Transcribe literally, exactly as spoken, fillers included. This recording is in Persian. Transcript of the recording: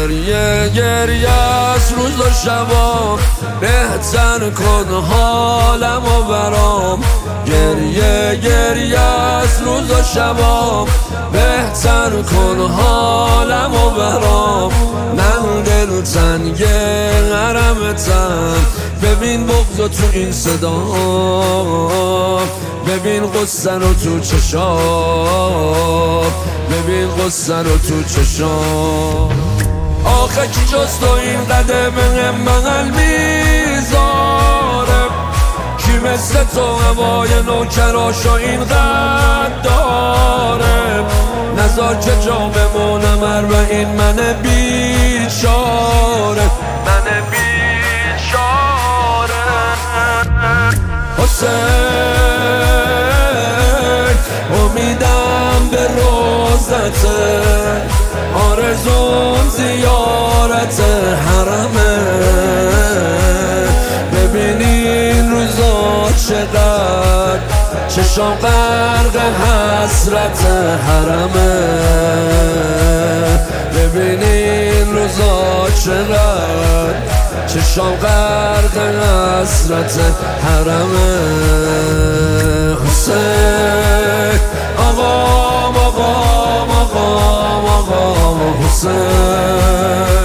گریه گریه از روز و شبام، بهتر کن حالم و برام. گریه گریه از روز و شبام، بهتر کن حالم و برام. من دل تنگ غرمتم، ببین بغض تو این صدا، ببین قصه رو تو چشام، ببین قصه رو تو چشام. آخه کی جز تو این قدمه بغل میذاره؟ کی مثل تو هوای نوکراشو این قد داره؟ نذار که جا بمونم اربعین من بیچاره، من بیچاره. حسین امیدم به روزته، آرزوم زیارت حرمه. ببینین روزا چقدر چشام غرق حسرت حرمه. ببینین روزا چقدر چشام غرق حسرت حرمه. حسین آقا آقا آقا آقا حسین